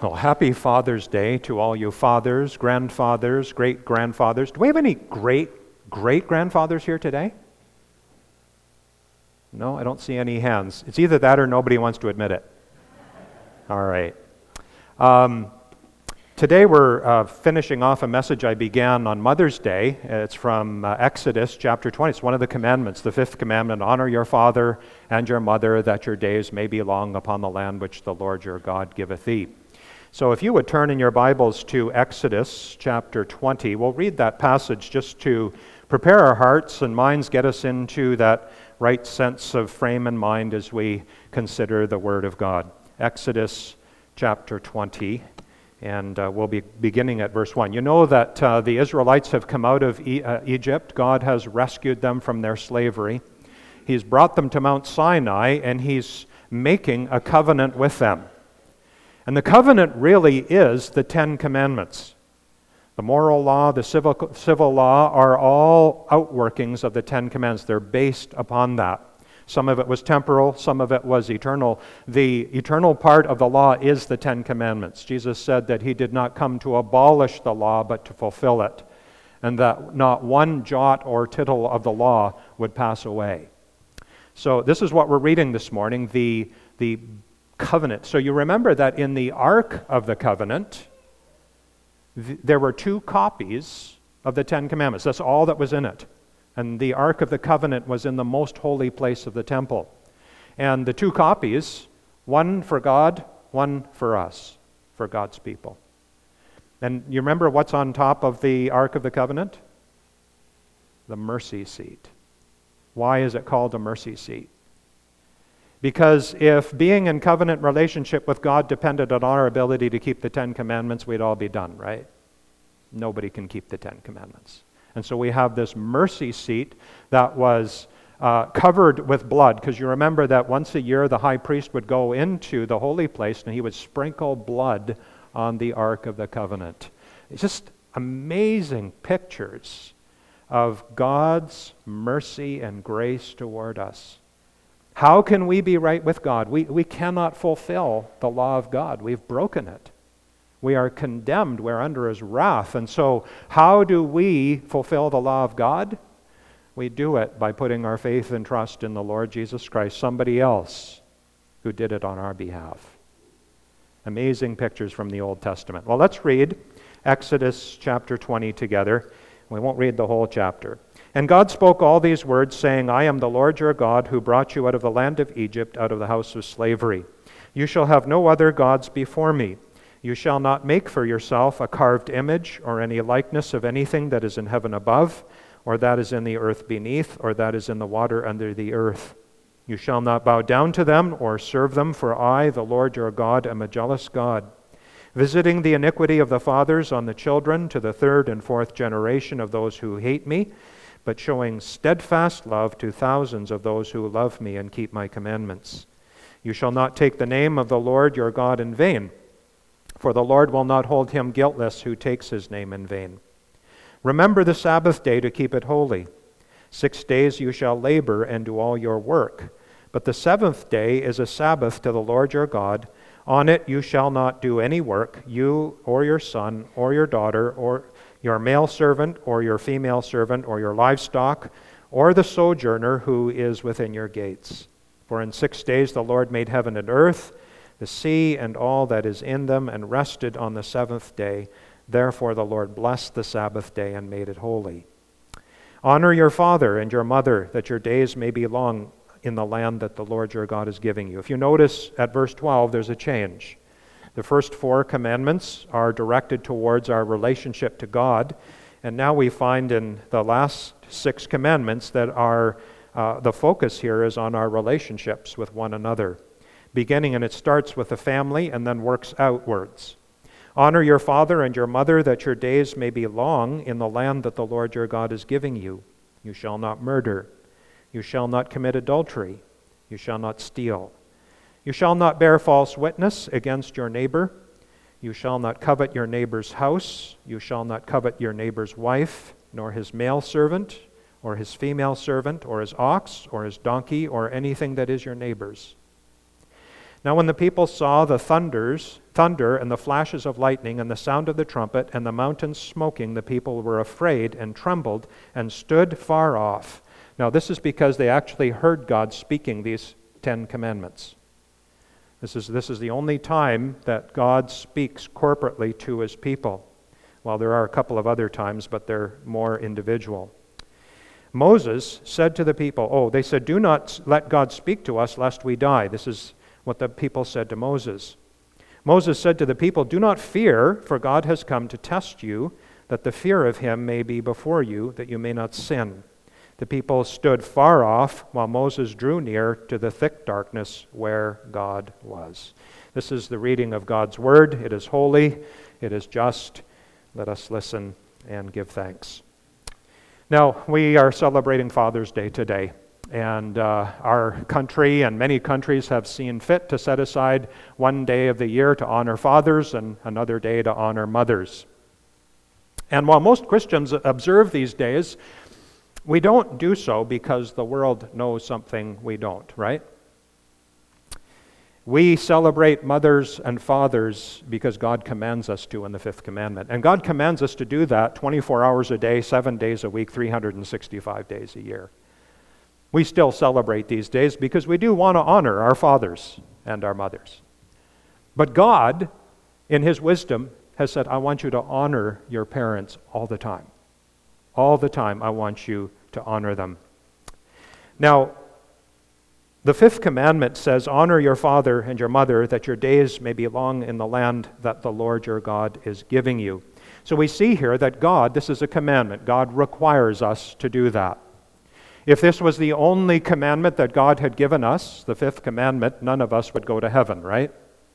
Well, happy Father's Day to all you fathers, grandfathers, great-grandfathers. Do we have any great-grandfathers here today? No, I don't see any hands. It's either that or nobody wants to admit it. All right. Today we're finishing off a message I began on Mother's Day. It's from Exodus chapter 20. It's one of the commandments, the fifth commandment, honor your father and your mother, that your days may be long upon the land which the Lord your God giveth thee. So if you would turn in your Bibles to Exodus chapter 20, we'll read that passage just to prepare our hearts and minds, get us into that right sense of frame and mind as we consider the Word of God. Exodus chapter 20, and we'll be beginning at verse 1. You know that the Israelites have come out of Egypt. God has rescued them from their slavery. He's brought them to Mount Sinai, and He's making a covenant with them. And the covenant really is the Ten Commandments. The moral law, the civil law are all outworkings of the Ten Commandments. They're based upon that. Some of it was temporal, some of it was eternal. The eternal part of the law is the Ten Commandments. Jesus said that He did not come to abolish the law, but to fulfill it, and that not one jot or tittle of the law would pass away. So this is what we're reading this morning, the covenant. So you remember that in the Ark of the Covenant, there were two copies of the Ten Commandments. That's all that was in it. And the Ark of the Covenant was in the most holy place of the temple. And the two copies, one for God, one for us, for God's people. And you remember what's on top of the Ark of the Covenant? The mercy seat. Why is it called a mercy seat? Because if being in covenant relationship with God depended on our ability to keep the Ten Commandments, we'd all be done, right? Nobody can keep the Ten Commandments. And so we have this mercy seat that was covered with blood, because you remember that once a year the high priest would go into the holy place and he would sprinkle blood on the Ark of the Covenant. It's just amazing pictures of God's mercy and grace toward us. How can we be right with God? We cannot fulfill the law of God. We've broken it. We are condemned. We're under His wrath. And so how do we fulfill the law of God? We do it by putting our faith and trust in the Lord Jesus Christ, somebody else who did it on our behalf. Amazing pictures from the Old Testament. Well, let's read Exodus chapter 20 together. We won't read the whole chapter. And God spoke all these words, saying, I am the Lord your God, who brought you out of the land of Egypt, out of the house of slavery. You shall have no other gods before me. You shall not make for yourself a carved image, or any likeness of anything that is in heaven above, or that is in the earth beneath, or that is in the water under the earth. You shall not bow down to them, or serve them, for I, the Lord your God, am a jealous God, visiting the iniquity of the fathers on the children to the third and fourth generation of those who hate me, but showing steadfast love to thousands of those who love me and keep my commandments. You shall not take the name of the Lord your God in vain, for the Lord will not hold him guiltless who takes his name in vain. Remember the Sabbath day to keep it holy. 6 days you shall labor and do all your work, but the seventh day is a Sabbath to the Lord your God. On it you shall not do any work, you or your son or your daughter or your male servant or your female servant or your livestock or the sojourner who is within your gates. For in 6 days the Lord made heaven and earth, the sea and all that is in them, and rested on the seventh day. Therefore the Lord blessed the Sabbath day and made it holy. Honor your father and your mother, that your days may be long in the land that the Lord your God is giving you. If you notice at verse 12, there's a change. The first 4 commandments are directed towards our relationship to God, and now we find in the last 6 commandments that the focus here is on our relationships with one another. And it starts with the family and then works outwards. Honor your father and your mother, that your days may be long in the land that the Lord your God is giving you. You shall not murder. You shall not commit adultery. You shall not steal. You shall not bear false witness against your neighbor. You shall not covet your neighbor's house. You shall not covet your neighbor's wife, nor his male servant, or his female servant, or his ox, or his donkey, or anything that is your neighbor's. Now when the people saw the thunder and the flashes of lightning and the sound of the trumpet and the mountains smoking, the people were afraid and trembled and stood far off. Now this is because they actually heard God speaking these 10 commandments. This is the only time that God speaks corporately to his people. Well, there are a couple of other times, but they're more individual. Moses said to the people, they said, "Do not let God speak to us lest we die." This is what the people said to Moses. Moses said to the people, "Do not fear, for God has come to test you, that the fear of him may be before you, that you may not sin." The people stood far off while Moses drew near to the thick darkness where God was. This is the reading of God's word. It is holy. It is just. Let us listen and give thanks. Now, we are celebrating Father's Day today, and our country and many countries have seen fit to set aside one day of the year to honor fathers and another day to honor mothers. And while most Christians observe these days, we don't do so because the world knows something we don't, right? We celebrate mothers and fathers because God commands us to in the fifth commandment. And God commands us to do that 24 hours a day, 7 days a week, 365 days a year. We still celebrate these days because we do want to honor our fathers and our mothers. But God, in his wisdom, has said, "I want you to honor your parents all the time. All the time, I want you to honor them." Now, the fifth commandment says, "Honor your father and your mother, that your days may be long in the land that the Lord your God is giving you." So we see here that God, this is a commandment, God requires us to do that. If this was the only commandment that God had given us, the fifth commandment, none of us would go to heaven, right?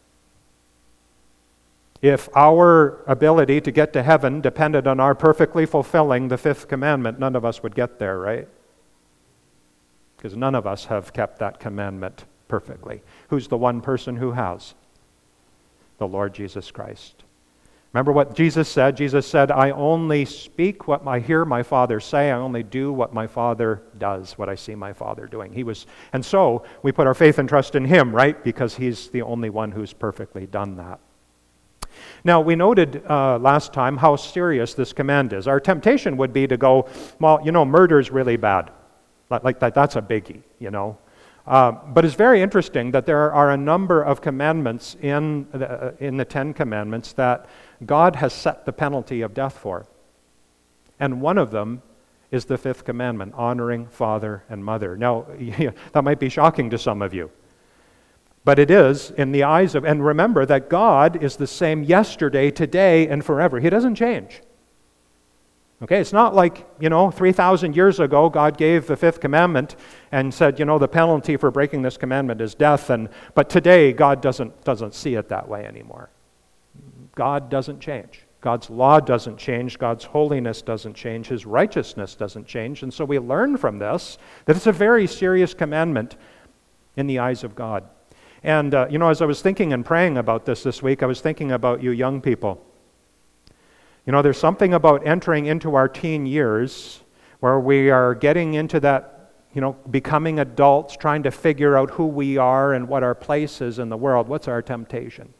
If our ability to get to heaven depended on our perfectly fulfilling the fifth commandment, none of us would get there, right? Because none of us have kept that commandment perfectly. Who's the one person who has? The Lord Jesus Christ. Remember what Jesus said? Jesus said, "I only speak what I hear my Father say. I only do what my Father does, what I see my Father doing." And so we put our faith and trust in him, right? Because he's the only one who's perfectly done that. Now, we noted last time how serious this command is. Our temptation would be to go, well, murder's really bad. Like that's a biggie, But it's very interesting that there are a number of commandments in the 10 Commandments that God has set the penalty of death for. And one of them is the fifth commandment, honoring father and mother. Now, that might be shocking to some of you. But it is in the eyes of, and remember that God is the same yesterday, today, and forever. He doesn't change. Okay, it's not like, 3,000 years ago, God gave the fifth commandment and said, the penalty for breaking this commandment is death. But today, God doesn't see it that way anymore. God doesn't change. God's law doesn't change. God's holiness doesn't change. His righteousness doesn't change. And so we learn from this that it's a very serious commandment in the eyes of God. And, as I was thinking and praying about this week, I was thinking about you young people. There's something about entering into our teen years where we are getting into that, becoming adults, trying to figure out who we are and what our place is in the world. What's our temptation?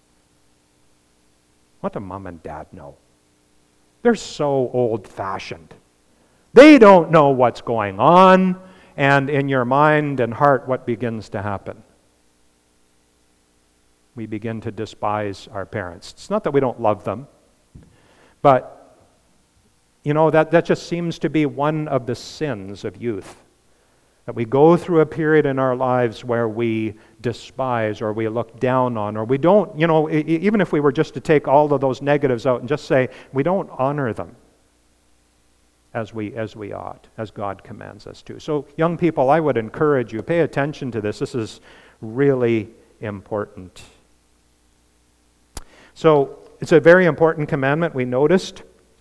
What do mom and dad know? They're so old-fashioned. They don't know what's going on, and in your mind and heart, what begins to happen? We begin to despise our parents. It's not that we don't love them, but, that just seems to be one of the sins of youth. That we go through a period in our lives where we despise or we look down on, or we don't, even if we were just to take all of those negatives out and just say, we don't honor them as we ought, as God commands us to. So, young people, I would encourage you, pay attention to this. This is really important. So, it's a very important commandment we noticed.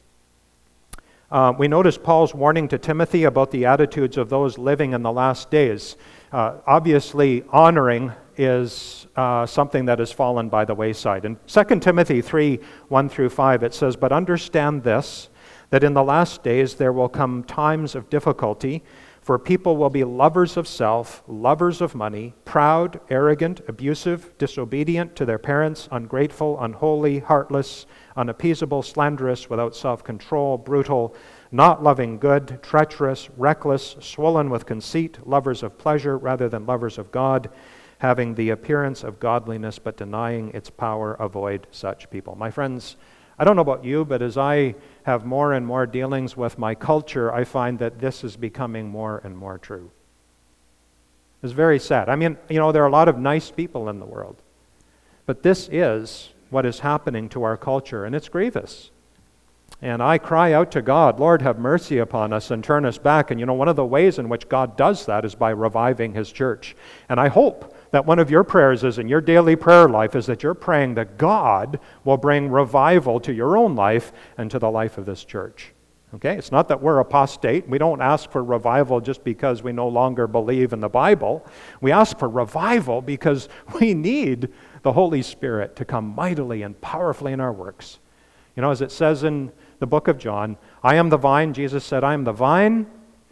We noticed Paul's warning to Timothy about the attitudes of those living in the last days. Obviously, honoring is something that has fallen by the wayside. In 2 Timothy 3, 1 through 5, it says, "But understand this, that in the last days there will come times of difficulty, For people will be lovers of self, lovers of money, proud, arrogant, abusive, disobedient to their parents, ungrateful, unholy, heartless, unappeasable, slanderous, without self-control, brutal, not loving good, treacherous, reckless, swollen with conceit, lovers of pleasure rather than lovers of God, having the appearance of godliness but denying its power. Avoid such people. My friends, I don't know about you, but as I have more and more dealings with my culture, I find that this is becoming more and more true. It's very sad. I mean, there are a lot of nice people in the world, but this is what is happening to our culture, and it's grievous. And I cry out to God, Lord, have mercy upon us and turn us back. And one of the ways in which God does that is by reviving His church. And I hope that one of your prayers is in your daily prayer life is that you're praying that God will bring revival to your own life and to the life of this church. Okay? It's not that we're apostate. We don't ask for revival just because we no longer believe in the Bible. We ask for revival because we need the Holy Spirit to come mightily and powerfully in our works. As it says in the book of John, I am the vine. Jesus said, I am the vine.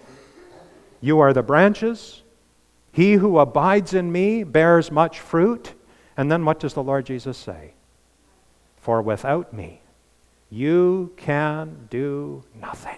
You are the branches. He who abides in me bears much fruit. And then what does the Lord Jesus say? For without me, you can do nothing.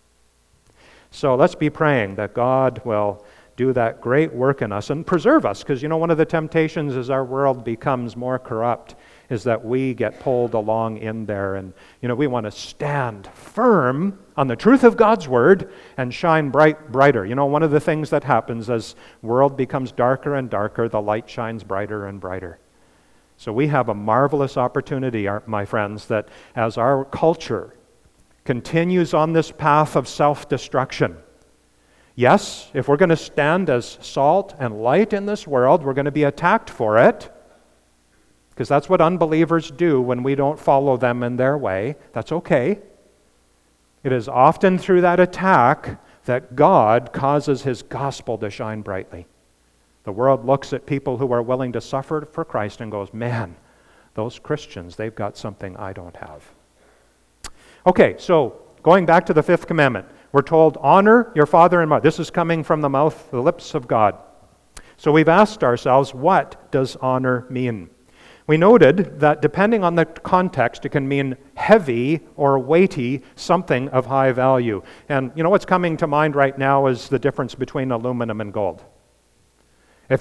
So let's be praying that God will do that great work in us and preserve us, because one of the temptations as our world becomes more corrupt is that we get pulled along in there, and we want to stand firm on the truth of God's word and shine brighter. One of the things that happens as world becomes darker and darker, the light shines brighter and brighter. So we have a marvelous opportunity, my friends, that as our culture continues on this path of self-destruction, yes, if we're going to stand as salt and light in this world, we're going to be attacked for it, because that's what unbelievers do when we don't follow them in their way. That's okay. It is often through that attack that God causes His gospel to shine brightly. The world looks at people who are willing to suffer for Christ and goes, man, those Christians, they've got something I don't have. Okay, so going back to the fifth commandment, we're told, honor your father and mother. This is coming from the lips of God. So we've asked ourselves, what does honor mean? We noted that depending on the context, it can mean heavy or weighty, something of high value. And what's coming to mind right now is the difference between aluminum and gold. If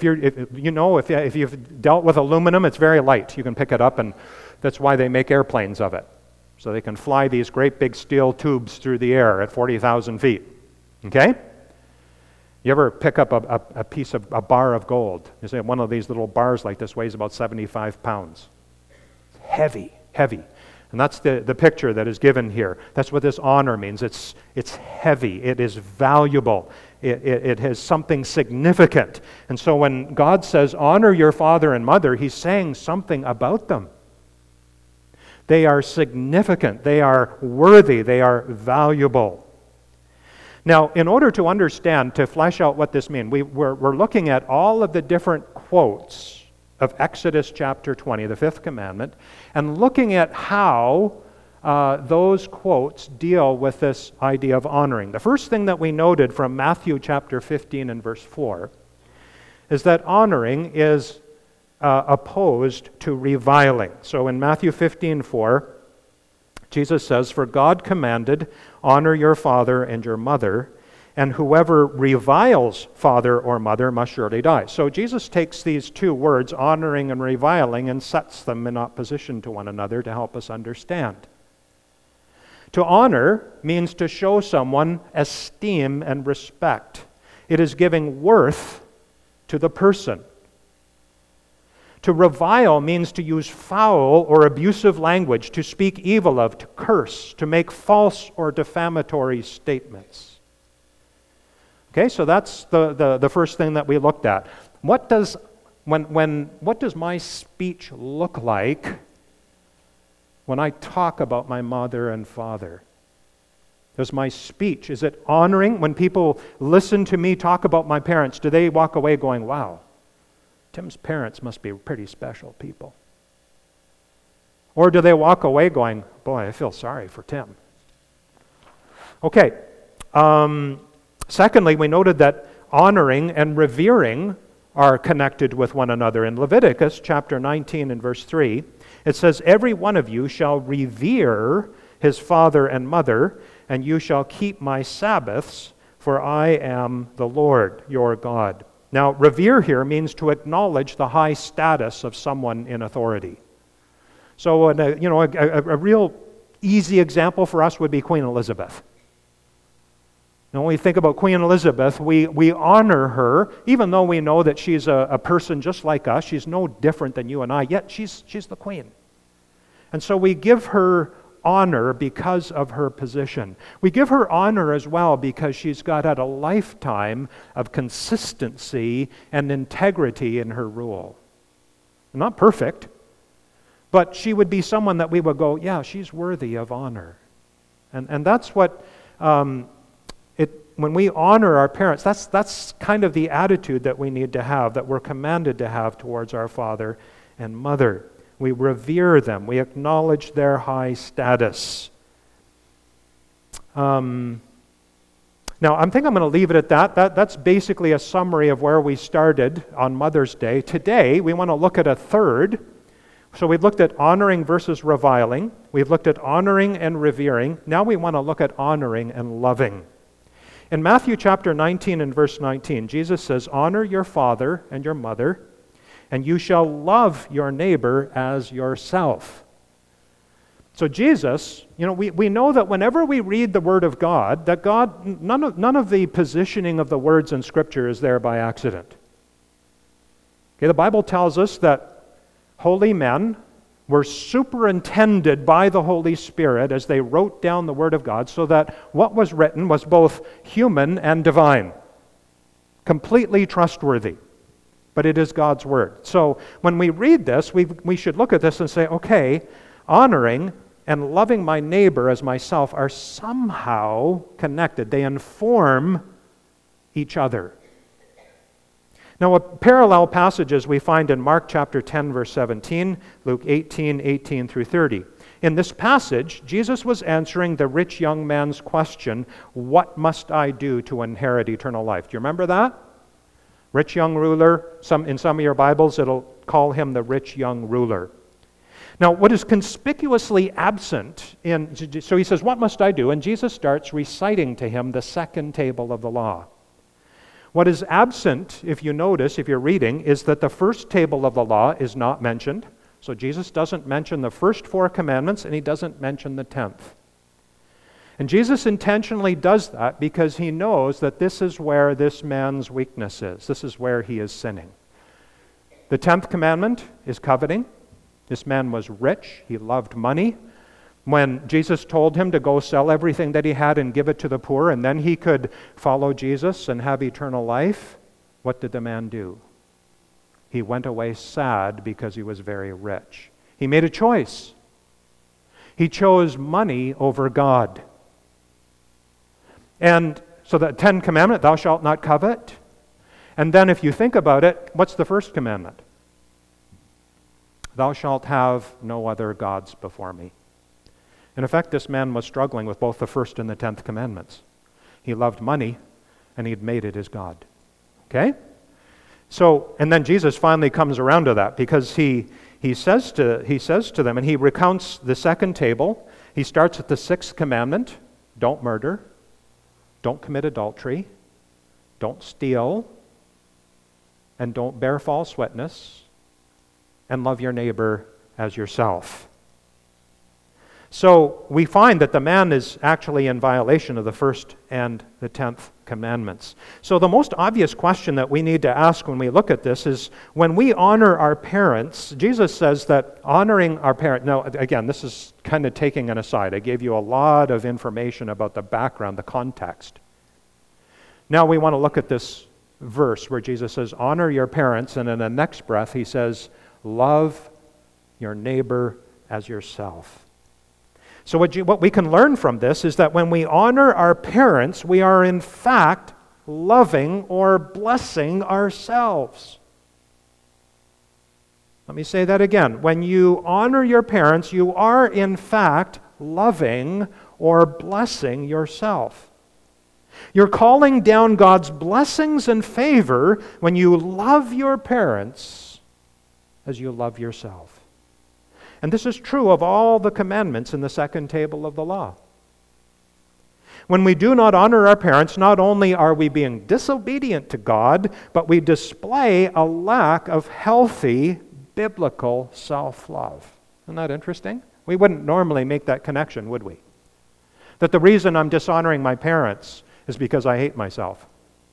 you've dealt with aluminum, it's very light. You can pick it up, and that's why they make airplanes of it. So they can fly these great big steel tubes through the air at 40,000 feet. Okay? You ever pick up a bar of gold? You say one of these little bars like this weighs about 75 pounds. Heavy. And that's the picture that is given here. That's what this honor means. It's heavy. It is valuable. It has something significant. And so when God says, honor your father and mother, He's saying something about them. They are significant. They are worthy. They are valuable. Now, in order to understand, to flesh out what this means, we're looking at all of the different quotes of Exodus chapter 20, the fifth commandment, and looking at how those quotes deal with this idea of honoring. The first thing that we noted from Matthew chapter 15 and verse 4 is that honoring is opposed to reviling. So in Matthew 15:4, Jesus says, for God commanded, honor your father and your mother, and whoever reviles father or mother must surely die. So Jesus takes these two words, honoring and reviling, and sets them in opposition to one another to help us understand. To honor means to show someone esteem and respect. It is giving worth to the person. To revile means to use foul or abusive language, to speak evil of, to curse, to make false or defamatory statements. Okay, so that's the first thing that we looked at. What does my speech look like when I talk about my mother and father? Does my speech, is it honoring? When people listen to me talk about my parents, do they walk away going, wow, Tim's parents must be pretty special people? Or do they walk away going, boy, I feel sorry for Tim? Okay, Secondly, we noted that honoring and revering are connected with one another. In Leviticus chapter 19 and verse 3, it says, "Every one of you shall revere his father and mother, and you shall keep my Sabbaths, for I am the Lord your God." Now, revere here means to acknowledge the high status of someone in authority. So, a real easy example for us would be Queen Elizabeth. Now, when we think about Queen Elizabeth, we honor her, even though we know that she's a person just like us. She's no different than you and I, yet she's the queen. And so we give her honor because of her position. We give her honor as well because she's got had a lifetime of consistency and integrity in her rule. Not perfect, but she would be someone that we would go, yeah, she's worthy of honor. And that's what, when we honor our parents, that's kind of the attitude that we need to have, that we're commanded to have towards our father and mother. We revere them. We acknowledge their high status. Now, I think I'm going to leave it at that. That's basically a summary of where we started on Mother's Day. Today, we want to look at a third. So we've looked at honoring versus reviling. We've looked at honoring and revering. Now we want to look at honoring and loving. In Matthew chapter 19 and verse 19, Jesus says, "Honor your father and your mother, and you shall love your neighbor as yourself." So Jesus, we know that whenever we read the Word of God, that God, none of the positioning of the words in Scripture is there by accident. Okay, the Bible tells us that holy men were superintended by the Holy Spirit as they wrote down the Word of God, so that what was written was both human and divine, completely trustworthy. But it is God's Word. So when we read this, we should look at this and say, okay, honoring and loving my neighbor as myself are somehow connected. They inform each other. Now, parallel passages we find in Mark chapter 10, verse 17, Luke 18, 18 through 30. In this passage, Jesus was answering the rich young man's question, "What must I do to inherit eternal life?" Do you remember that? Rich young ruler. In some of your Bibles, it'll call him the rich young ruler. Now, what is conspicuously absent so he says, "What must I do?" And Jesus starts reciting to him the second table of the law. What is absent, if you notice, if you're reading, is that the first table of the law is not mentioned. So Jesus doesn't mention the first 4 commandments, and he doesn't mention the 10th. And Jesus intentionally does that because he knows that this is where this man's weakness is. This is where he is sinning. The 10th commandment is coveting. This man was rich. He loved money. When Jesus told him to go sell everything that he had and give it to the poor, and then he could follow Jesus and have eternal life, what did the man do? He went away sad because he was very rich. He made a choice. He chose money over God. And so the 10th commandment, thou shalt not covet. And then if you think about it, what's the first commandment? Thou shalt have no other gods before me. In effect, this man was struggling with both the first and the 10th commandments. He loved money, and he'd made it his God. Okay? So, and then Jesus finally comes around to that because he says to them, and he recounts the second table. He starts at the 6th commandment: don't murder, don't commit adultery, don't steal, and don't bear false witness, and love your neighbor as yourself. So we find that the man is actually in violation of the 1st and the 10th commandments. So the most obvious question that we need to ask when we look at this is, when we honor our parents, Jesus says that honoring our parents, now again, this is kind of taking an aside. I gave you a lot of information about the background, the context. Now we want to look at this verse where Jesus says, honor your parents, and in the next breath he says, love your neighbor as yourself. So what we can learn from this is that when we honor our parents, we are in fact loving or blessing ourselves. Let me say that again. When you honor your parents, you are in fact loving or blessing yourself. You're calling down God's blessings and favor when you love your parents as you love yourself. And this is true of all the commandments in the second table of the law. When we do not honor our parents, not only are we being disobedient to God, but we display a lack of healthy biblical self-love. Isn't that interesting? We wouldn't normally make that connection, would we? That the reason I'm dishonoring my parents is because I hate myself.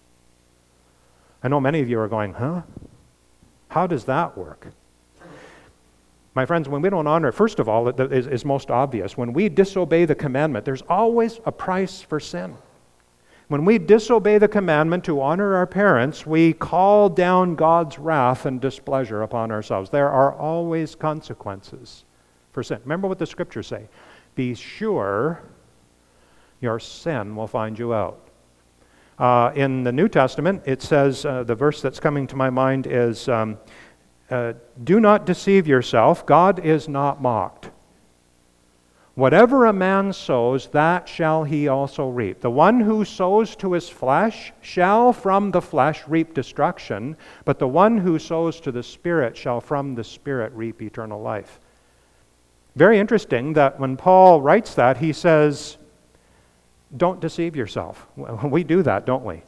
I know many of you are going, huh? How does that work? My friends, when we don't honor, first of all, it is most obvious. When we disobey the commandment, there's always a price for sin. When we disobey the commandment to honor our parents, we call down God's wrath and displeasure upon ourselves. There are always consequences for sin. Remember what the scriptures say. Be sure your sin will find you out. In the New Testament, it says, the verse that's coming to my mind is, do not deceive yourself, God is not mocked. Whatever a man sows, that shall he also reap. The one who sows to his flesh shall from the flesh reap destruction, but the one who sows to the Spirit shall from the Spirit reap eternal life. Very interesting that when Paul writes that, he says, don't deceive yourself. We do that, don't we?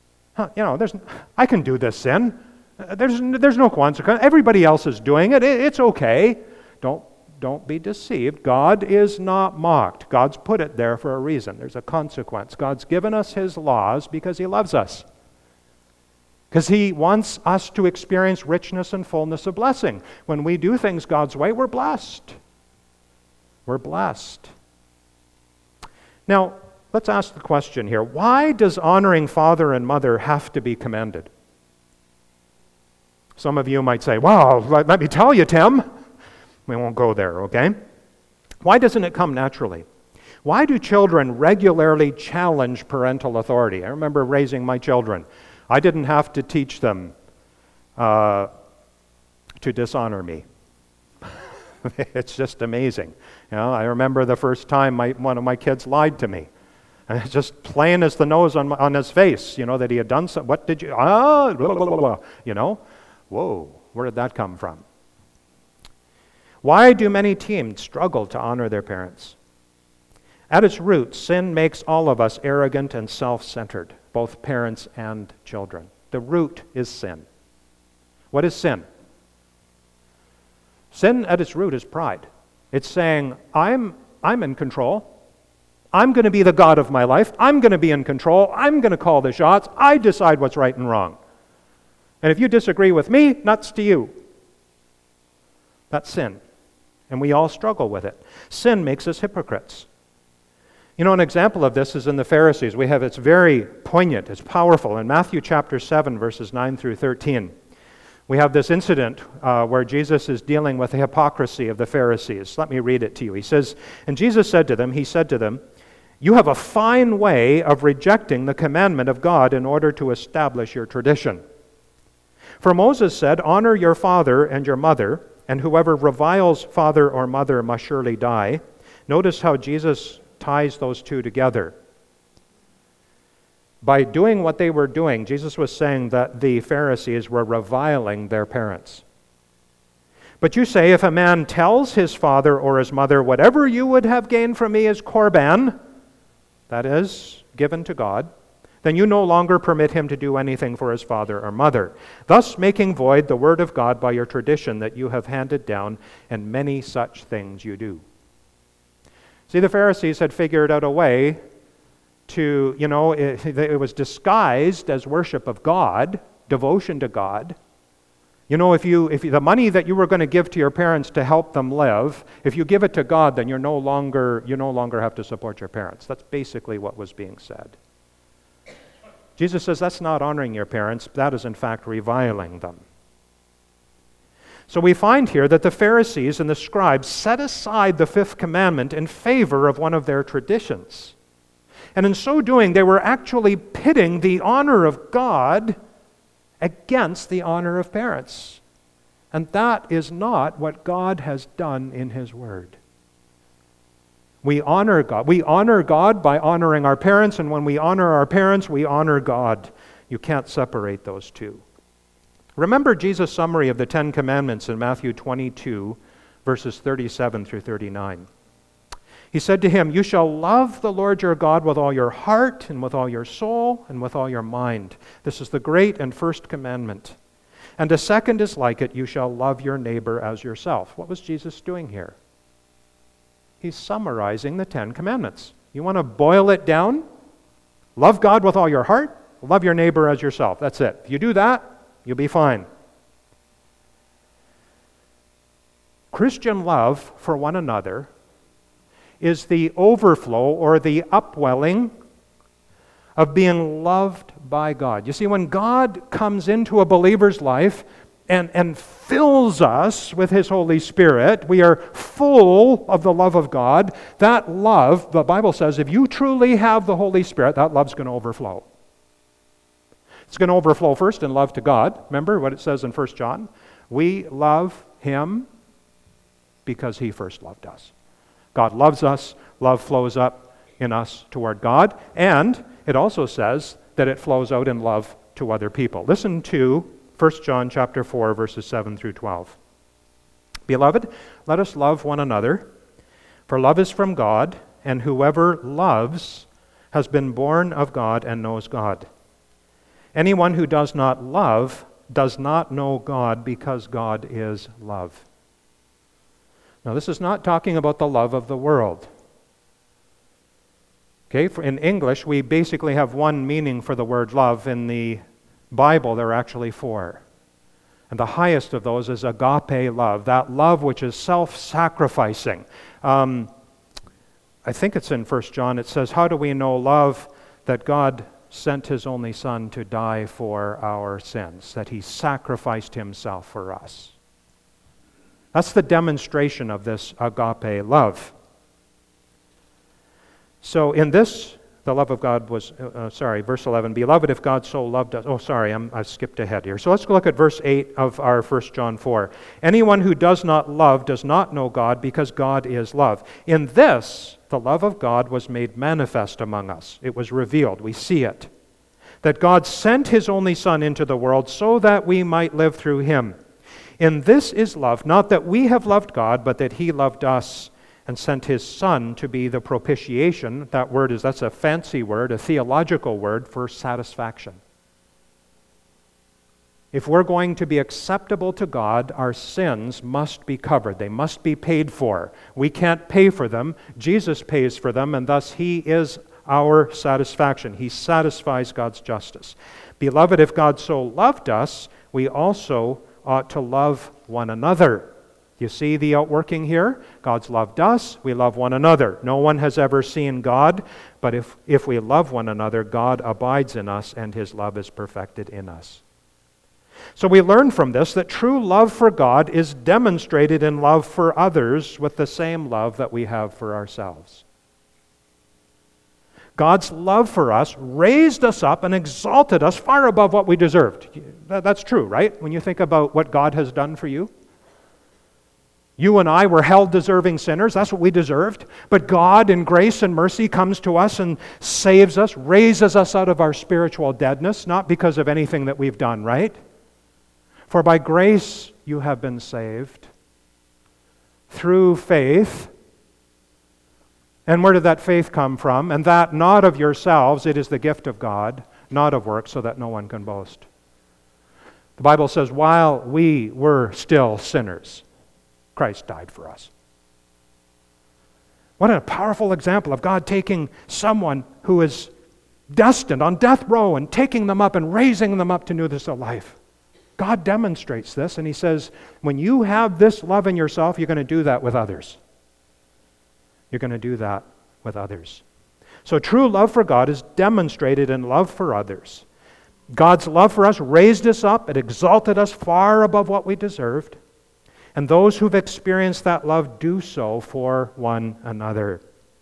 I can do this sin. There's no consequence. Everybody else is doing it. It's okay. Don't be deceived. God is not mocked. God's put it there for a reason. There's a consequence. God's given us His laws because He loves us. Because He wants us to experience richness and fullness of blessing. When we do things God's way, we're blessed. We're blessed. Now, let's ask the question here. Why does honoring father and mother have to be commended? Some of you might say, well, let me tell you, Tim. We won't go there, okay? Why doesn't it come naturally? Why do children regularly challenge parental authority? I remember raising my children. I didn't have to teach them to dishonor me. It's just amazing. I remember the first time one of my kids lied to me. And it's just plain as the nose on his face, that he had done something. What did you, blah, blah, blah, blah, Whoa, where did that come from? Why do many teens struggle to honor their parents? At its root, sin makes all of us arrogant and self-centered, both parents and children. The root is sin. What is sin? Sin at its root is pride. It's saying, I'm in control. I'm going to be the God of my life. I'm going to be in control. I'm going to call the shots. I decide what's right and wrong. And if you disagree with me, nuts to you. That's sin. And we all struggle with it. Sin makes us hypocrites. An example of this is in the Pharisees. It's very poignant, it's powerful. In Matthew chapter 7, verses 9 through 13, we have this incident where Jesus is dealing with the hypocrisy of the Pharisees. Let me read it to you. He says, and Jesus said to them, you have a fine way of rejecting the commandment of God in order to establish your tradition. For Moses said, honor your father and your mother, and whoever reviles father or mother must surely die. Notice how Jesus ties those two together. By doing what they were doing, Jesus was saying that the Pharisees were reviling their parents. But you say, if a man tells his father or his mother, whatever you would have gained from me is korban, that is, given to God, then you no longer permit him to do anything for his father or mother, thus making void the word of God by your tradition that you have handed down, and many such things you do. See, the Pharisees had figured out a way to, it was disguised as worship of God, devotion to God. If the money that you were going to give to your parents to help them live, if you give it to God, then you no longer have to support your parents. That's basically what was being said. Jesus says that's not honoring your parents, that is in fact reviling them. So we find here that the Pharisees and the scribes set aside the fifth commandment in favor of one of their traditions. And in so doing, they were actually pitting the honor of God against the honor of parents. And that is not what God has done in His Word. We honor God. We honor God by honoring our parents, and when we honor our parents, we honor God. You can't separate those two. Remember Jesus' summary of the Ten Commandments in Matthew 22, verses 37 through 39. He said to him, "You shall love the Lord your God with all your heart and with all your soul and with all your mind. This is the great and first commandment. And a second is like it, you shall love your neighbor as yourself." What was Jesus doing here? He's summarizing the Ten Commandments. You want to boil it down? Love God with all your heart, love your neighbor as yourself. That's it. If you do that, you'll be fine. Christian love for one another is the overflow or the upwelling of being loved by God. You see, when God comes into a believer's life and fills us with His Holy Spirit, we are full of the love of God. That love, the Bible says, if you truly have the Holy Spirit, that love's going to overflow. It's going to overflow first in love to God. Remember what it says in 1 John? We love Him because He first loved us. God loves us, love flows up in us toward God, and it also says that it flows out in love to other people. Listen to 1 John chapter 4, verses 7 through 12. "Beloved, let us love one another, for love is from God, and whoever loves has been born of God and knows God. Anyone who does not love does not know God, because God is love." Now, this is not talking about the love of the world. Okay, in English, we basically have one meaning for the word love. In the Bible, there are actually four. And the highest of those is agape love, that love which is self-sacrificing. I think it's in 1 John. It says, "How do we know love? That God sent His only Son to die for our sins, that He sacrificed Himself for us." That's the demonstration of this agape love. So in this, the love of God was, verse 11, "Beloved, if God so loved us..." I skipped ahead here. So let's look at verse 8 of our 1 John 4. "Anyone who does not love does not know God, because God is love. In this, the love of God was made manifest among us." It was revealed. We see it. "That God sent His only Son into the world so that we might live through Him. In this is love, not that we have loved God, but that He loved us and sent His Son to be the propitiation." That's a fancy word, a theological word for satisfaction. If we're going to be acceptable to God, our sins must be covered. They must be paid for. We can't pay for them. Jesus pays for them, and thus He is our satisfaction. He satisfies God's justice. "Beloved, if God so loved us, we also ought to love one another." You see the outworking here? God's loved us, we love one another. No one has ever seen God, but if we love one another, God abides in us and His love is perfected in us. So we learn from this that true love for God is demonstrated in love for others with the same love that we have for ourselves. God's love for us raised us up and exalted us far above what we deserved. That's true, right? When you think about what God has done for you. You and I were hell-deserving sinners. That's what we deserved. But God, in grace and mercy, comes to us and saves us, raises us out of our spiritual deadness, not because of anything that we've done, right? "For by grace you have been saved through faith." And where did that faith come from? "And that not of yourselves, it is the gift of God, not of works, so that no one can boast." The Bible says, while we were still sinners, Christ died for us. What a powerful example of God taking someone who is destined on death row and taking them up and raising them up to newness of life. God demonstrates this, and He says, when you have this love in yourself, you're going to do that with others. You're going to do that with others. So true love for God is demonstrated in love for others. God's love for us raised us up. It exalted us far above what we deserved. And those who've experienced that love do so for one another.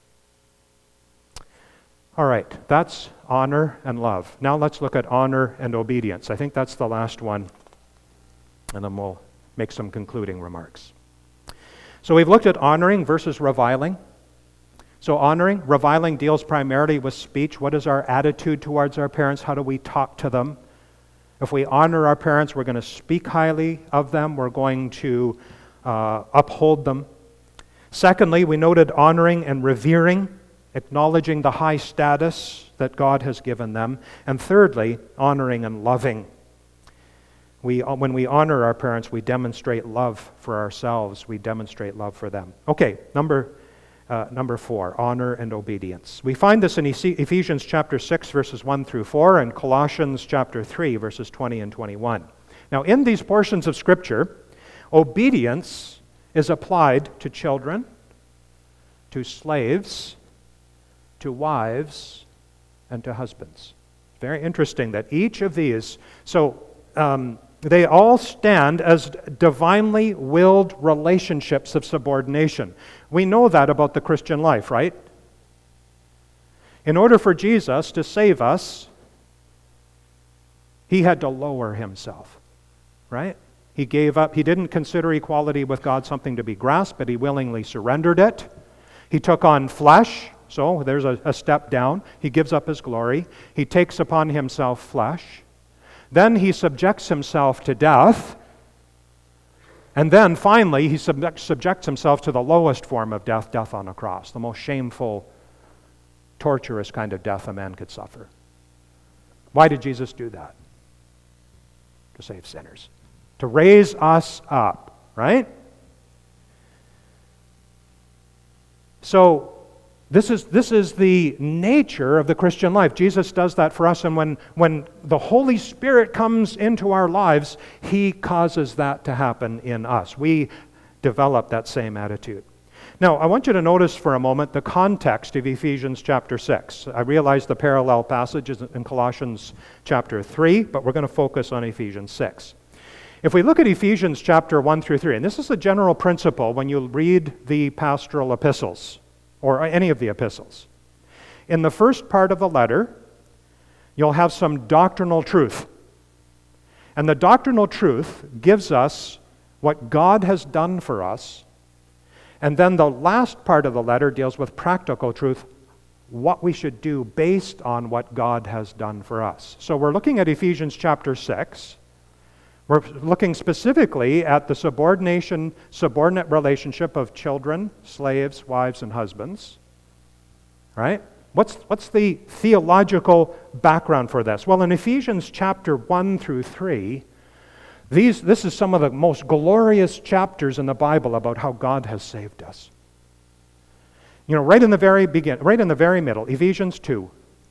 All right, that's honor and love. Now let's look at honor and obedience. I think that's the last one. And then we'll make some concluding remarks. So we've looked at honoring versus reviling. So honoring, reviling deals primarily with speech. What is our attitude towards our parents? How do we talk to them? If we honor our parents, we're going to speak highly of them. We're going to uphold them. Secondly, we noted honoring and revering, acknowledging the high status that God has given them. And thirdly, honoring and loving. When we honor our parents, we demonstrate love for ourselves. We demonstrate love for them. Okay, number 4, honor and obedience. We find this in Ephesians chapter 6, verses 1 through 4, and Colossians chapter 3, verses 20 and 21. Now, in these portions of Scripture, obedience is applied to children, to slaves, to wives, and to husbands. Very interesting that each of these, they all stand as divinely willed relationships of subordination. We know that about the Christian life, right? In order for Jesus to save us, he had to lower himself, right? He gave up. He didn't consider equality with God something to be grasped, but he willingly surrendered it. He took on flesh, so there's a step down. He gives up his glory. He takes upon himself flesh. Then he subjects himself to death. And then finally, he subjects himself to the lowest form of death, death on a cross, the most shameful, torturous kind of death a man could suffer. Why did Jesus do that? To save sinners. To raise us up, right? So, this is the nature of the Christian life. Jesus does that for us, and when the Holy Spirit comes into our lives, he causes that to happen in us. We develop that same attitude. Now, I want you to notice for a moment the context of Ephesians chapter 6. I realize the parallel passages in Colossians chapter 3, but we're going to focus on Ephesians 6. If we look at Ephesians chapter 1 through 3, and this is a general principle when you read the pastoral epistles, or any of the epistles. In the first part of the letter, you'll have some doctrinal truth. And the doctrinal truth gives us what God has done for us. And then the last part of the letter deals with practical truth, what we should do based on what God has done for us. So we're looking at Ephesians chapter 6. We're looking specifically at the subordinate relationship of children, slaves, wives, and husbands. Right? What's the theological background for this? Well, in Ephesians chapter 1 through 3, this is some of the most glorious chapters in the Bible about how God has saved us. You know, right in the very middle, Ephesians 2.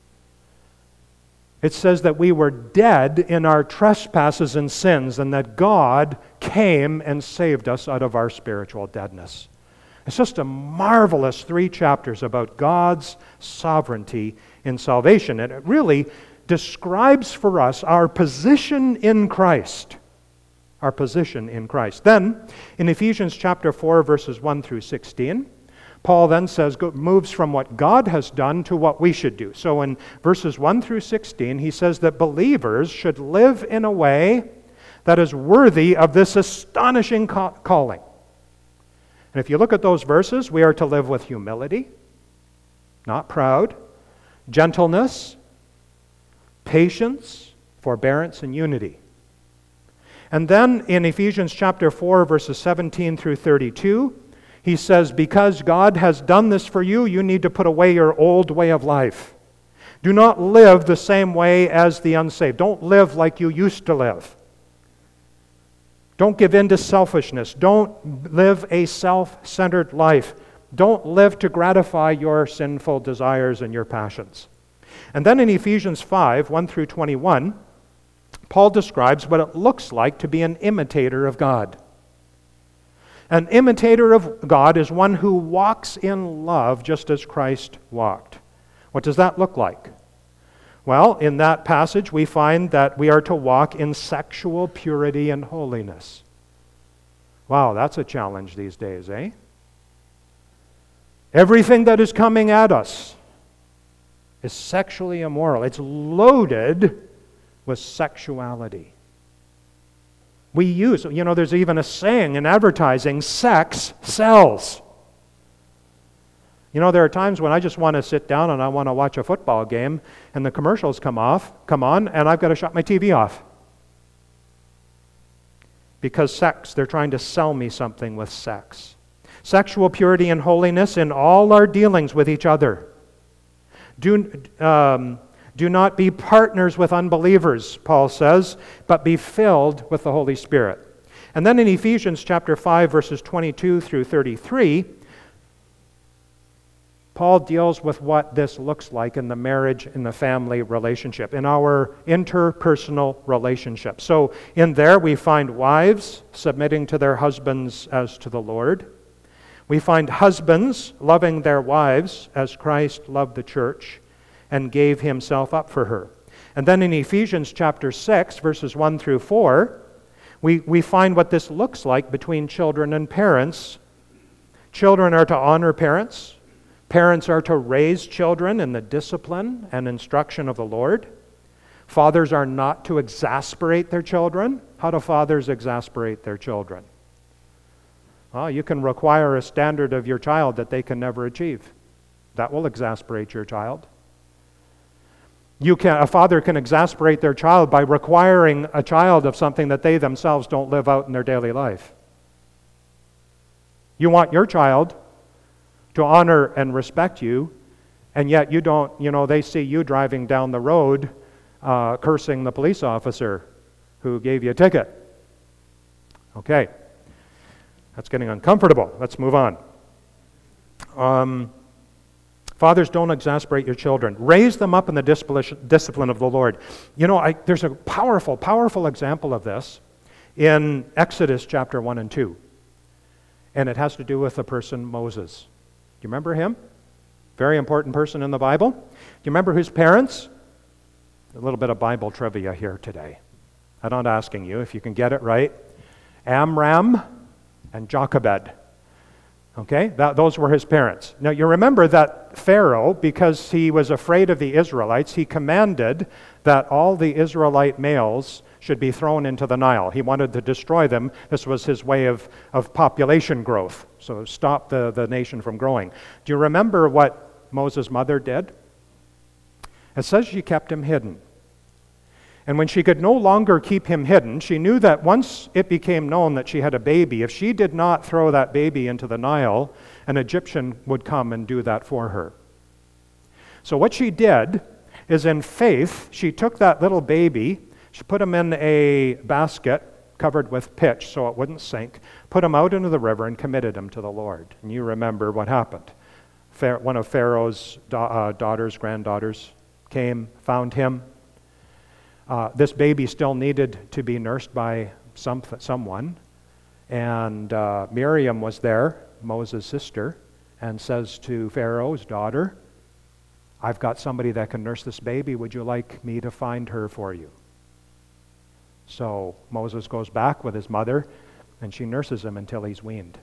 It says that we were dead in our trespasses and sins, and that God came and saved us out of our spiritual deadness. It's just a marvelous 3 chapters about God's sovereignty in salvation. And it really describes for us our position in Christ. Our position in Christ. Then, in Ephesians chapter 4, verses 1 through 16, Paul then moves from what God has done to what we should do. So in verses 1 through 16, he says that believers should live in a way that is worthy of this astonishing calling. And if you look at those verses, we are to live with humility, not proud, gentleness, patience, forbearance, and unity. And then in Ephesians chapter 4, verses 17 through 32, he says, because God has done this for you, you need to put away your old way of life. Do not live the same way as the unsaved. Don't live like you used to live. Don't give in to selfishness. Don't live a self-centered life. Don't live to gratify your sinful desires and your passions. And then in Ephesians 5, 1 through 21, Paul describes what it looks like to be an imitator of God. An imitator of God is one who walks in love just as Christ walked. What does that look like? Well, in that passage we find that we are to walk in sexual purity and holiness. Wow, that's a challenge these days, eh? Everything that is coming at us is sexually immoral. It's loaded with sexuality. We use, there's even a saying in advertising, sex sells. You know, there are times when I just want to sit down and I want to watch a football game, and the commercials come on, and I've got to shut my TV off. Because sex, they're trying to sell me something with sex. Sexual purity and holiness in all our dealings with each other. Do not be partners with unbelievers, Paul says, but be filled with the Holy Spirit. And then in Ephesians chapter 5, verses 22 through 33, Paul deals with what this looks like in the marriage, in the family relationship, in our interpersonal relationship. So in there we find wives submitting to their husbands as to the Lord. We find husbands loving their wives as Christ loved the church and gave himself up for her. And then in Ephesians chapter 6, verses 1 through 4, we find what this looks like between children and parents. Children are to honor parents. Parents are to raise children in the discipline and instruction of the Lord. Fathers are not to exasperate their children. How do fathers exasperate their children? Well, you can require a standard of your child that they can never achieve. That will exasperate your child. A father can exasperate their child by requiring a child of something that they themselves don't live out in their daily life. You want your child to honor and respect you, and yet you don't, they see you driving down the road cursing the police officer who gave you a ticket. Okay, that's getting uncomfortable. Let's move on. Fathers, don't exasperate your children. Raise them up in the discipline of the Lord. There's a powerful, powerful example of this in Exodus chapter 1 and 2. And it has to do with the person Moses. Do you remember him? Very important person in the Bible. Do you remember his parents? A little bit of Bible trivia here today. I'm not asking you if you can get it right. Amram and Jochebed. Okay, those were his parents. Now you remember that Pharaoh, because he was afraid of the Israelites, he commanded that all the Israelite males should be thrown into the Nile. He wanted to destroy them. This was his way of population growth, so stop the nation from growing. Do you remember what Moses' mother did? It says she kept him hidden. And when she could no longer keep him hidden, she knew that once it became known that she had a baby, if she did not throw that baby into the Nile, an Egyptian would come and do that for her. So what she did is, in faith, she took that little baby, she put him in a basket covered with pitch so it wouldn't sink, put him out into the river and committed him to the Lord. And you remember what happened. One of Pharaoh's granddaughters came, found him. This baby still needed to be nursed by someone, and Miriam was there, Moses' sister, and says to Pharaoh's daughter, I've got somebody that can nurse this baby. Would you like me to find her for you? So Moses goes back with his mother, and she nurses him until he's weaned.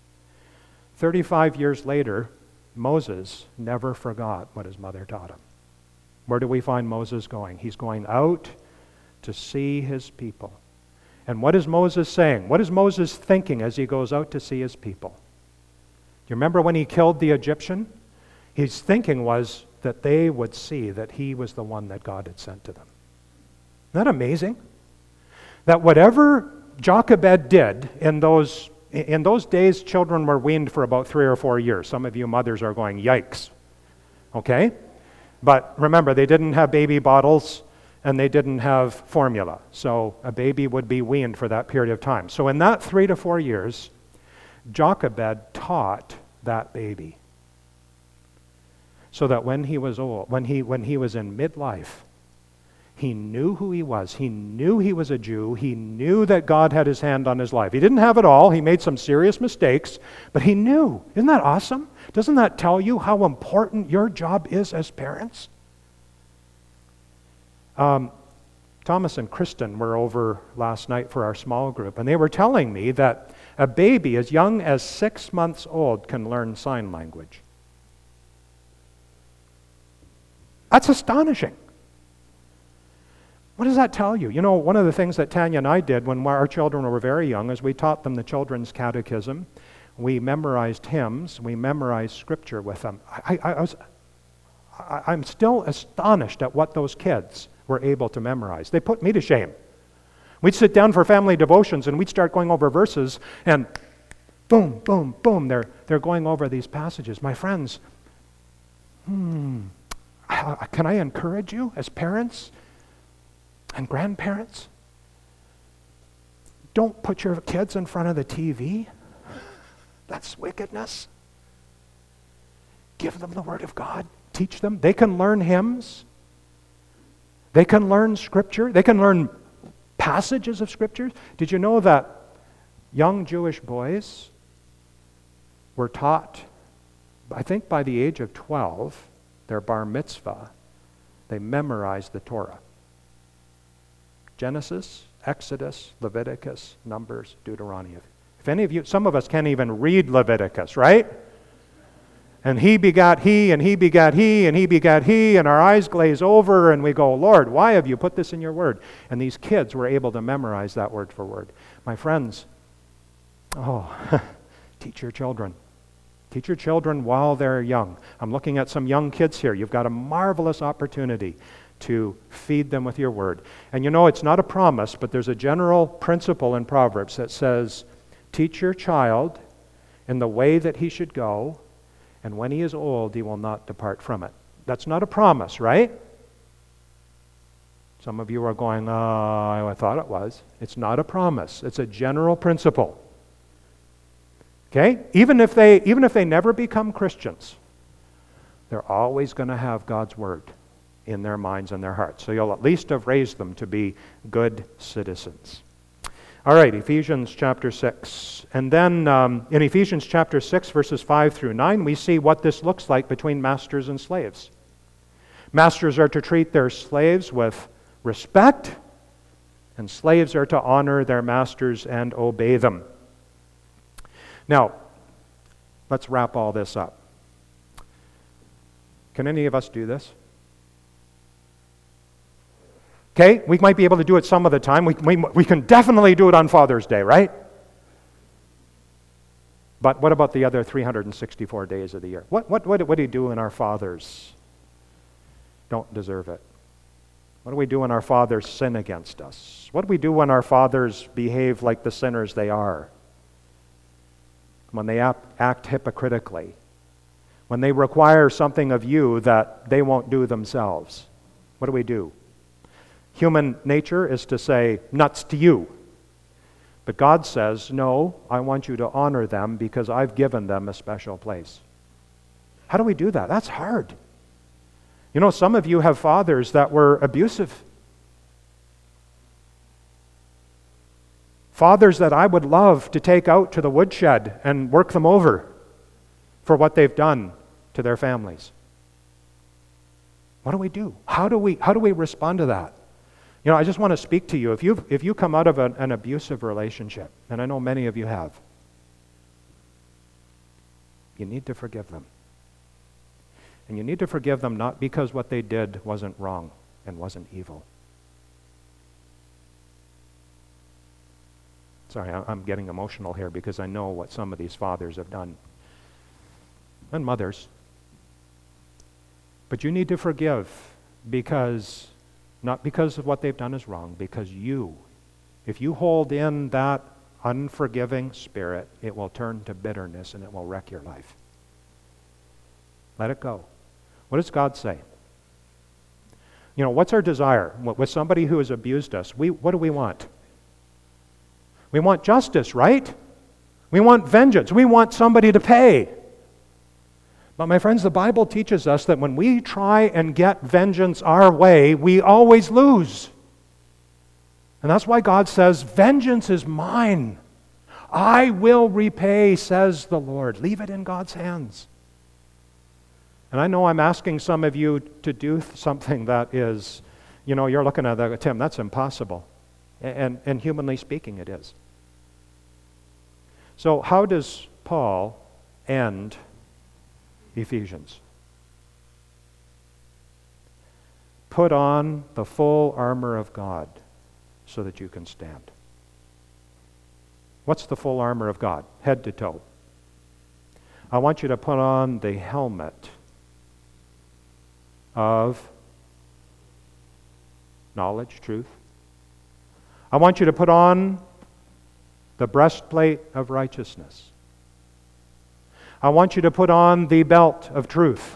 35 years later, Moses never forgot what his mother taught him. Where do we find Moses going? He's going out to see his people. And what is Moses saying? What is Moses thinking as he goes out to see his people? Do you remember when he killed the Egyptian? His thinking was that they would see that he was the one that God had sent to them. Isn't that amazing? That whatever Jochebed did in those days, children were weaned for about 3 or 4 years. Some of you mothers are going, yikes. Okay? But remember, they didn't have baby bottles and they didn't have formula. So a baby would be weaned for that period of time. So in that 3 to 4 years, Jochebed taught that baby. So that when he was old, when he was in midlife, he knew who he was. He knew he was a Jew. He knew that God had his hand on his life. He didn't have it all. He made some serious mistakes, but he knew. Isn't that awesome? Doesn't that tell you how important your job is as parents? Thomas and Kristen were over last night for our small group, and they were telling me that a baby as young as 6 months old can learn sign language. That's astonishing. What does that tell you? You know, one of the things that Tanya and I did when our children were very young is we taught them the children's catechism. We memorized hymns. We memorized scripture with them. I'm still astonished at what those kids were able to memorize. They put me to shame. We'd sit down for family devotions and we'd start going over verses and boom, boom, boom, they're going over these passages. My friends, can I encourage you as parents and grandparents? Don't put your kids in front of the TV. That's wickedness. Give them the Word of God. Teach them. They can learn hymns. They can learn Scripture. They can learn passages of Scripture. Did you know that young Jewish boys were taught, I think by the age of 12, their bar mitzvah, they memorized the Torah. Genesis, Exodus, Leviticus, Numbers, Deuteronomy. If any of you, some of us can't even read Leviticus, right? And he begot he, and he begot he, and he begot he, and our eyes glaze over, and we go, Lord, why have you put this in your word? And these kids were able to memorize that word for word. My friends, teach your children. Teach your children while they're young. I'm looking at some young kids here. You've got a marvelous opportunity to feed them with your word. And you know, it's not a promise, but there's a general principle in Proverbs that says, teach your child in the way that he should go, and when he is old, he will not depart from it. That's not a promise, right? Some of you are going, I thought it was. It's not a promise. It's a general principle. Okay? Even if they never become Christians, they're always going to have God's word in their minds and their hearts. So you'll at least have raised them to be good citizens. All right, Ephesians chapter 6. And then in Ephesians chapter 6, verses 5 through 9, we see what this looks like between masters and slaves. Masters are to treat their slaves with respect, and slaves are to honor their masters and obey them. Now, let's wrap all this up. Can any of us do this? Okay, we might be able to do it some of the time. We can definitely do it on Father's Day, right? But what about the other 364 days of the year? What do you do when our fathers don't deserve it? What do we do when our fathers sin against us? What do we do when our fathers behave like the sinners they are? When they act hypocritically? When they require something of you that they won't do themselves? What do we do? Human nature is to say, nuts to you. But God says, no, I want you to honor them because I've given them a special place. How do we do that? That's hard. You know, some of you have fathers that were abusive. Fathers that I would love to take out to the woodshed and work them over for what they've done to their families. What do we do? How do we respond to that? You know, I just want to speak to you. If you come out of an abusive relationship, and I know many of you have, you need to forgive them. And you need to forgive them not because what they did wasn't wrong and wasn't evil. Sorry, I'm getting emotional here because I know what some of these fathers have done. And mothers. But you need to forgive because, not because of what they've done is wrong, because if you hold in that unforgiving spirit, it will turn to bitterness and it will wreck your life. Let it go. What does God say? You know, what's our desire? With somebody who has abused us, what do we want? We want justice, right? We want vengeance. We want somebody to pay. But my friends, the Bible teaches us that when we try and get vengeance our way, we always lose. And that's why God says, vengeance is mine. I will repay, says the Lord. Leave it in God's hands. And I know I'm asking some of you to do something that is, you know, you're looking at that, Tim, that's impossible. And humanly speaking, it is. So how does Paul end Ephesians? Put on the full armor of God so that you can stand. What's the full armor of God? Head to toe. I want you to put on the helmet of knowledge, truth. I want you to put on the breastplate of righteousness. I want you to put on the belt of truth.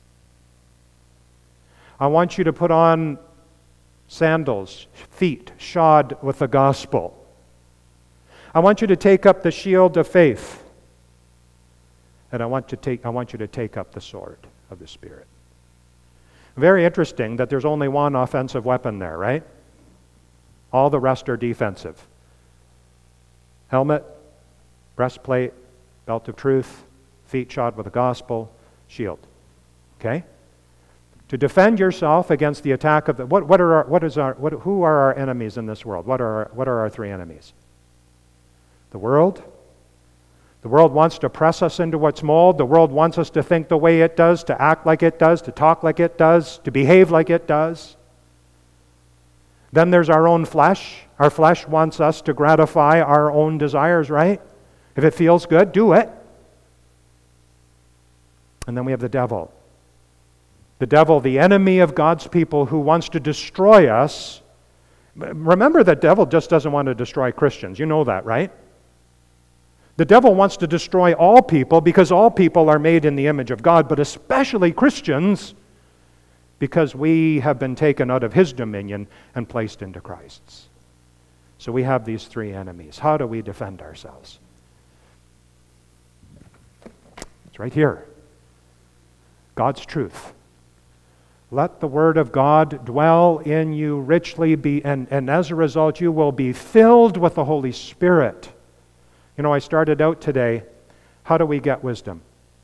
I want you to put on sandals, feet shod with the gospel. I want you to take up the shield of faith. And I want you to take up the sword of the Spirit. Very interesting that there's only one offensive weapon there, right? All the rest are defensive. Helmet, breastplate, belt of truth, feet shod with the gospel, shield. Okay? To defend yourself against the attack of the who are our enemies in this world? What are our three enemies? The world. The world wants to press us into its mold. The world wants us to think the way it does, to act like it does, to talk like it does, to behave like it does. Then there's our own flesh. Our flesh wants us to gratify our own desires, right? If it feels good, do it. And then we have the devil. The devil, the enemy of God's people who wants to destroy us. Remember, the devil just doesn't want to destroy Christians. You know that, right? The devil wants to destroy all people because all people are made in the image of God, but especially Christians because we have been taken out of his dominion and placed into Christ's. So we have these three enemies. How do we defend ourselves? It's right here. God's truth. Let the Word of God dwell in you richly, and as a result you will be filled with the Holy Spirit. You know, I started out today, how do we get wisdom?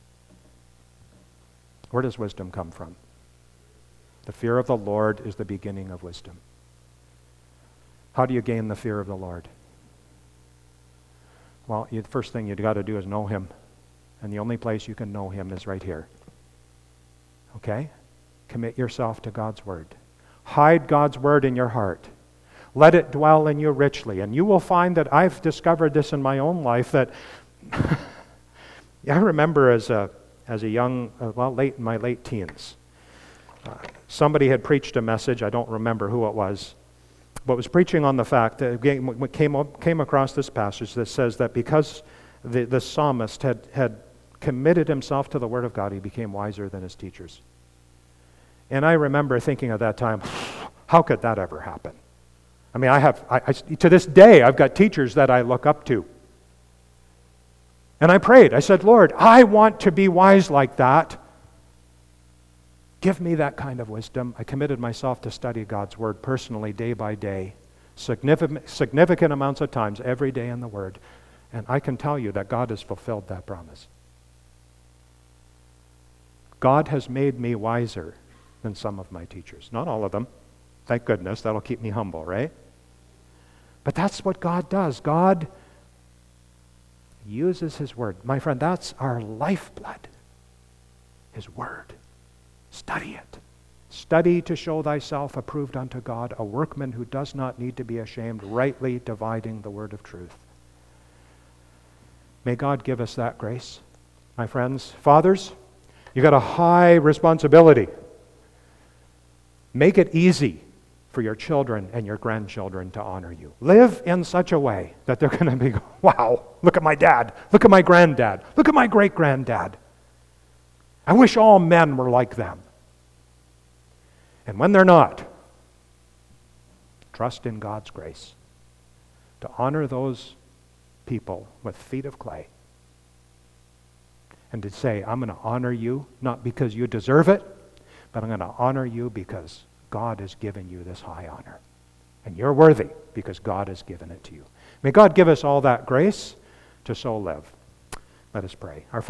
Where does wisdom come from? The fear of the Lord is the beginning of wisdom. How do you gain the fear of the Lord? Well, the first thing you've got to do is know Him. And the only place you can know Him is right here. Okay? Commit yourself to God's Word. Hide God's Word in your heart. Let it dwell in you richly. And you will find that I've discovered this in my own life, that I remember as a young, late in my late teens, somebody had preached a message, I don't remember who it was, but was preaching on the fact that came across this passage that says that because the psalmist had committed himself to the Word of God, he became wiser than his teachers. And I remember thinking at that time, how could that ever happen? I mean, to this day, I've got teachers that I look up to. And I prayed. I said, Lord, I want to be wise like that. Give me that kind of wisdom. I committed myself to study God's Word personally, day by day, significant amounts of times, every day in the Word. And I can tell you that God has fulfilled that promise. God has made me wiser than some of my teachers. Not all of them. Thank goodness. That'll keep me humble, right? But that's what God does. God uses His Word. My friend, that's our lifeblood. His Word. Study it. Study to show thyself approved unto God, a workman who does not need to be ashamed, rightly dividing the word of truth. May God give us that grace. My friends, fathers, you got a high responsibility. Make it easy for your children and your grandchildren to honor you. Live in such a way that they're going to be, wow, look at my dad, look at my granddad, look at my great-granddad. I wish all men were like them. And when they're not, trust in God's grace to honor those people with feet of clay. And to say, I'm going to honor you, not because you deserve it, but I'm going to honor you because God has given you this high honor. And you're worthy because God has given it to you. May God give us all that grace to so live. Let us pray. Our